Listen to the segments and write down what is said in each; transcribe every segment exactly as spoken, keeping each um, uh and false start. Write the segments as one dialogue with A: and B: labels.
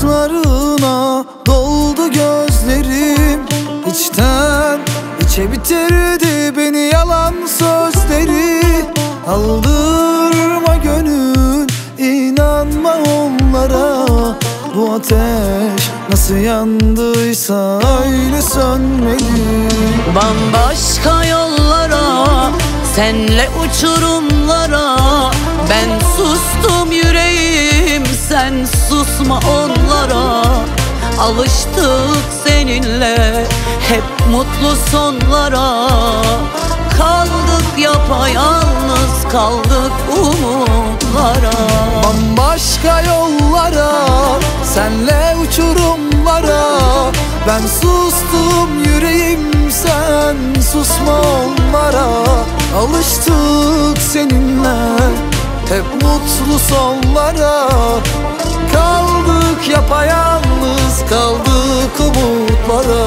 A: yaşlarına doldu gözlerim. İçten içe bitirdi beni yalan sözleri. Aldırma gönül, inanma onlara. Bu ateş nasıl yandıysa öyle sönmeli.
B: Bambaşka yollara, senle uçurumlara. Ben sustum yüreğim, sen susma onlara. Alıştık seninle hep mutlu sonlara. Kaldık yapayalnız, kaldık umutlara.
A: Bambaşka yollara, senle uçurumlara. Ben sustum yüreğim, sen susma onlara. Alıştık seninle hep mutlu sonlara. Kaldık yapayalnız, kaldık umutlara.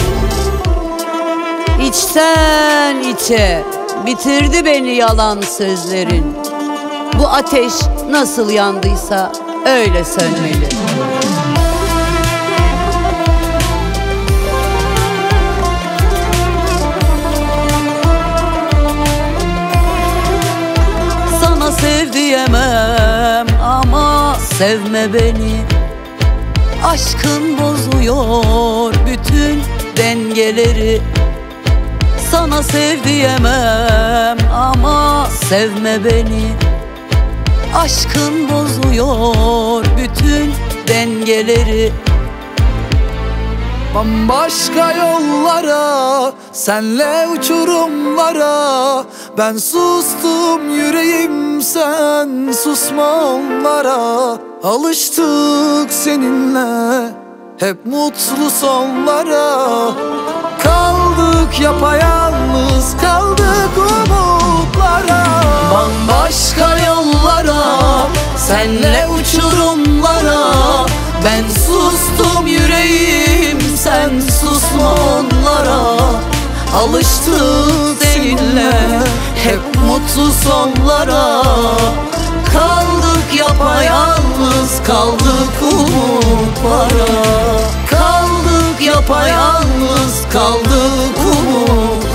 B: İçten içe bitirdi beni yalan sözlerin. Bu ateş nasıl yandıysa öyle sönmeli. Sana sev diyemem ama sevme beni. Aşkın bozuyor bütün dengeleri. Sana sev diyemem ama sevme beni. Aşkın bozuyor bütün dengeleri.
A: Bambaşka yollara, senle uçurumlara. Ben sustum yüreğim, sen susma onlara. Alıştık seninle hep mutlu sonlara. Kaldık yapayalnız, kaldık umutlara.
B: Bambaşka yollara, senle uçurumlara. Ben sustum yüreğim, sen susma onlara. Alıştık seninle hep mutlu sonlara. Kaldık yapayalnız, kaldık umutlara. Kaldık yapayalnız, kaldık umutlara.